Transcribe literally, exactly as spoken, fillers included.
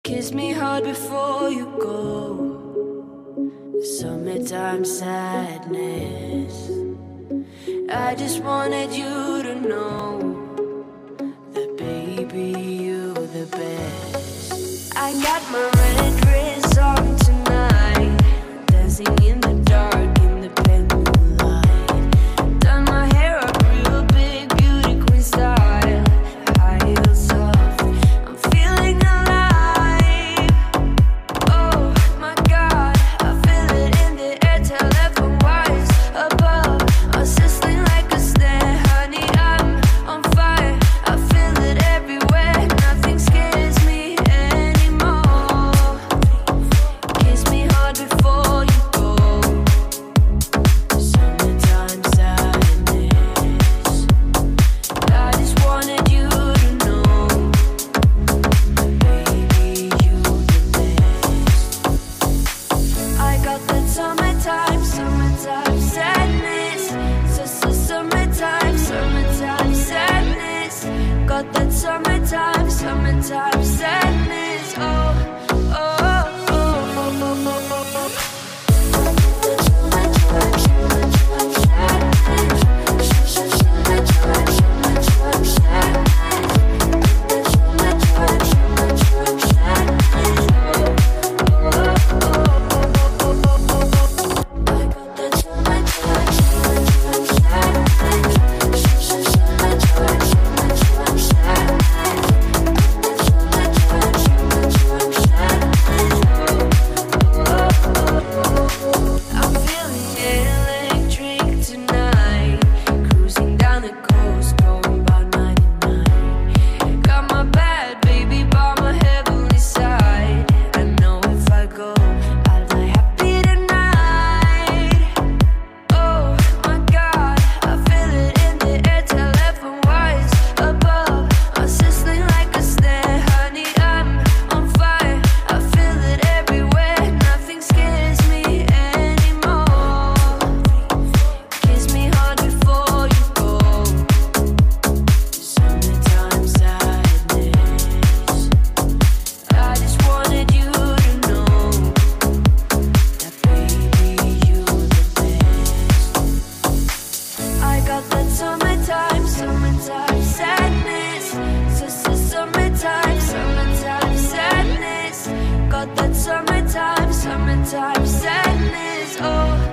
Kiss me hard before you go. Summertime sadness. I just wanted you to know that baby, you're the best. I got my red dress on tonight, dancing in the dark in the pale moonlight. Done my hair up real big, beauty queen style, high heels off, I'm feeling alive. Oh my God, I feel it in the air, telephone wires above, I'm sizzling like a snare, honey, I'm on fire. I feel it everywhere, nothing scares me anymore. Kiss me hard before you go. Summertime sadness. I just wanted you to know that baby, you the best. I got that summertime, summertime sadness. So, so summertime, summertime sadness. Got that summertime, summertime sadness. Oh, oh, oh, oh, oh, oh, oh, oh. I'm feeling electric tonight, cruising down the coast, going about ninety-nine. Got my bad baby by my heavenly side. I know if I go, I'll die happy tonight. Oh my God, I feel it in the air, telephone wires above, I'm sizzling like a snare, honey, I'm on fire. I feel it everywhere, nothing scares me anymore. Kiss me hard before you go. Summertime sadness. I just wanted you to know that baby, you're the best. I got that summertime, summertime sadness. So, so summertime, summertime sadness. Got that summertime, summertime sadness. Oh.